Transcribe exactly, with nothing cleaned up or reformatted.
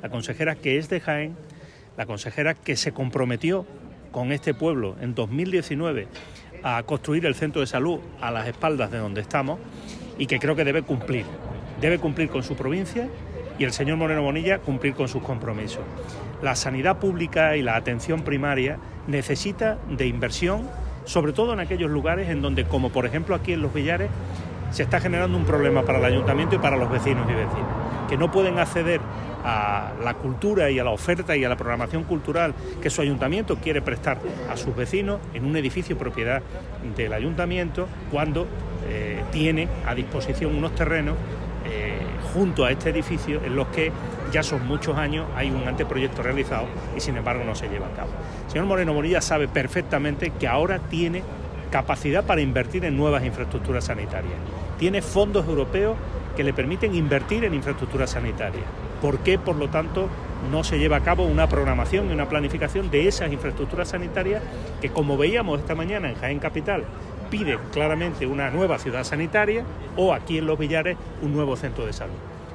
la consejera que es de Jaén, la consejera que se comprometió con este pueblo en dos mil diecinueve a construir el centro de salud a las espaldas de donde estamos y que creo que debe cumplir, debe cumplir con su provincia y el señor Moreno Bonilla cumplir con sus compromisos. La sanidad pública y la atención primaria necesita de inversión, sobre todo en aquellos lugares en donde, como por ejemplo aquí en Los Villares, se está generando un problema para el ayuntamiento y para los vecinos y vecinas, que no pueden acceder a la cultura y a la oferta y a la programación cultural que su ayuntamiento quiere prestar a sus vecinos en un edificio propiedad del ayuntamiento, cuando eh, tiene a disposición unos terrenos eh, junto a este edificio en los que ya son muchos años, hay un anteproyecto realizado y sin embargo no se lleva a cabo. El señor Moreno Bonilla sabe perfectamente que ahora tiene capacidad para invertir en nuevas infraestructuras sanitarias. Tiene fondos europeos que le permiten invertir en infraestructuras sanitarias. ¿Por qué, por lo tanto, no se lleva a cabo una programación y una planificación de esas infraestructuras sanitarias que, como veíamos esta mañana en Jaén Capital, piden claramente una nueva ciudad sanitaria o aquí en Los Villares un nuevo centro de salud?